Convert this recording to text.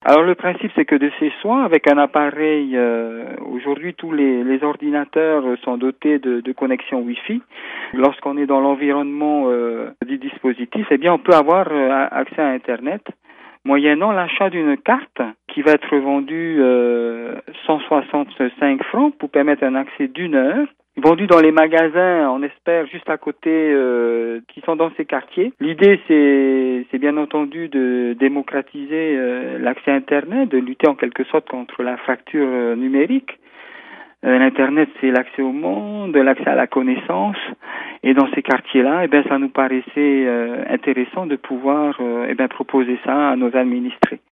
Alors le principe, c'est que de chez soi, avec un appareil, aujourd'hui tous les ordinateurs sont dotés de connexion Wi-Fi. Lorsqu'on est dans l'environnement du dispositif, eh bien on peut avoir accès à Internet, moyennant l'achat d'une carte qui va être vendue 165 francs pour permettre un accès d'1 heure. Vendue dans les magasins, on espère, juste à côté, qui sont dans ces quartiers. L'idée, c'est bien entendu de démocratiser l'accès à Internet, de lutter en quelque sorte contre la fracture numérique. L'Internet, c'est l'accès au monde, l'accès à la connaissance. Et dans ces quartiers-là, ça nous paraissait intéressant de pouvoir proposer ça à nos administrés.